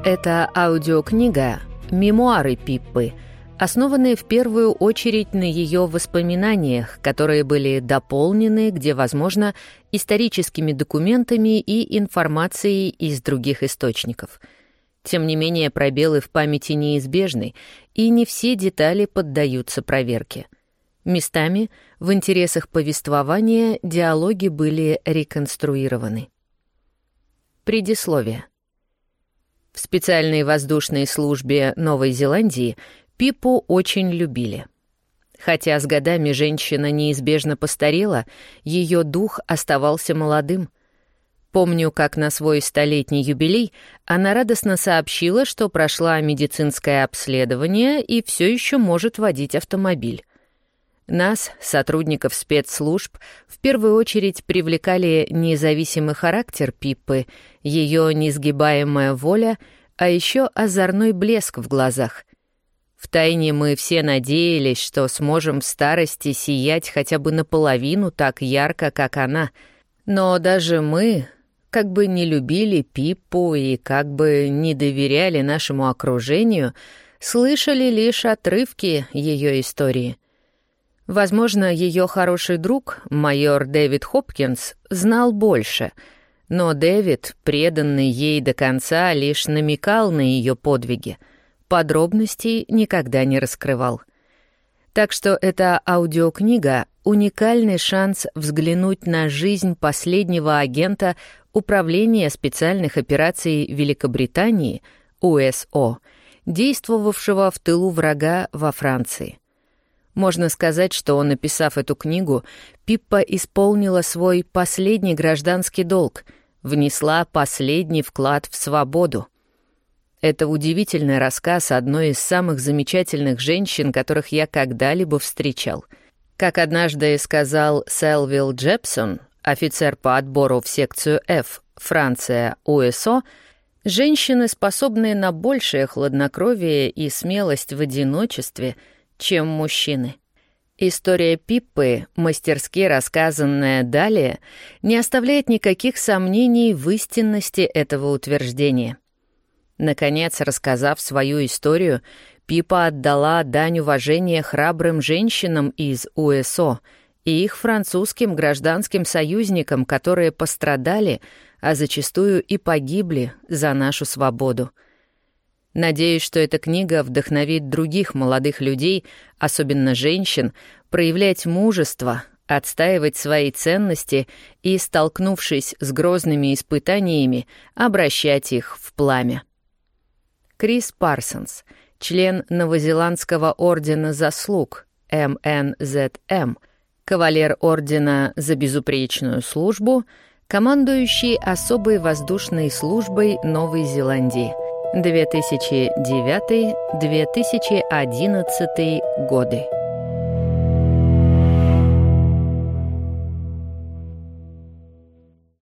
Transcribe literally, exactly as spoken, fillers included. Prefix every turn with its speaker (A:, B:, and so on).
A: Это аудиокнига «Мемуары Пиппы», основанные в первую очередь на ее воспоминаниях, которые были дополнены, где возможно, историческими документами и информацией из других источников. Тем не менее, пробелы в памяти неизбежны, и не все детали поддаются проверке. Местами, в интересах повествования, диалоги были реконструированы. Предисловие. В специальной воздушной службе Новой Зеландии Пиппу очень любили. Хотя с годами женщина неизбежно постарела, ее дух оставался молодым. Помню, как на свой столетний юбилей она радостно сообщила, что прошла медицинское обследование и все еще может водить автомобиль. Нас, сотрудников спецслужб, в первую очередь привлекали независимый характер Пиппы, ее несгибаемая воля, а еще озорной блеск в глазах. Втайне мы все надеялись, что сможем в старости сиять хотя бы наполовину так ярко, как она. Но даже мы, как бы не любили Пиппу и как бы не доверяли нашему окружению, слышали лишь отрывки ее истории. Возможно, ее хороший друг, майор Дэвид Хопкинс, знал больше, но Дэвид, преданный ей до конца, лишь намекал на ее подвиги, подробностей никогда не раскрывал. Так что эта аудиокнига — уникальный шанс взглянуть на жизнь последнего агента Управления специальных операций Великобритании, У Эс О, действовавшего в тылу врага во Франции. Можно сказать, что, написав эту книгу, Пиппа исполнила свой последний гражданский долг, внесла последний вклад в свободу. Это удивительный рассказ одной из самых замечательных женщин, которых я когда-либо встречал. Как однажды сказал Селвилл Джепсон, офицер по отбору в секцию F, Франция, У Эс О, женщины, способные на большее хладнокровие и смелость в одиночестве, чем мужчины. История Пиппы, мастерски рассказанная далее, не оставляет никаких сомнений в истинности этого утверждения. Наконец, рассказав свою историю, Пиппа отдала дань уважения храбрым женщинам из У Эс О и их французским гражданским союзникам, которые пострадали, а зачастую и погибли за нашу свободу. Надеюсь, что эта книга вдохновит других молодых людей, особенно женщин, проявлять мужество, отстаивать свои ценности и, столкнувшись с грозными испытаниями, обращать их в пламя. Крис Парсонс, член Новозеландского ордена заслуг Эм Эн Зет Эм, кавалер ордена за безупречную службу, командующий особой воздушной службой Новой Зеландии две тысячи девятый — две тысячи одиннадцатый годы.